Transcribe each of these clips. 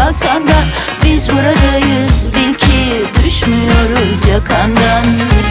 çalsan da biz buradayız, bil ki düşmüyoruz yakandan.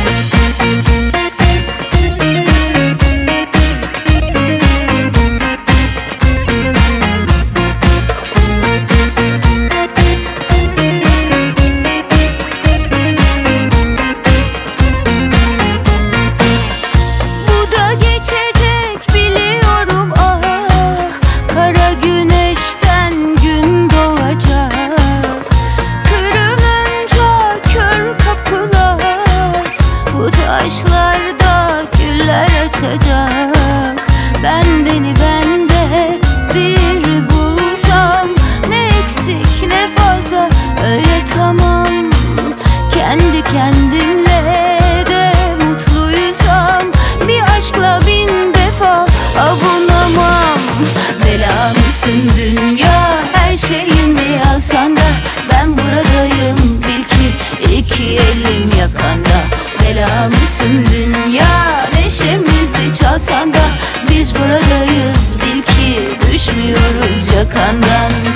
Taşlarda güller açacak. Ben beni bende bir bulsam, ne eksik ne fazla, öyle tamam. Kendi kendimle de mutluysam, bir aşkla bin defa avunamam. Bela mısın dünya, her şeyimi alsan da ben buradayım, bil ki iki elim yakanda. Bela mısın dünya, neşemizi çalsan da biz buradayız, bil ki düşmüyoruz yakandan.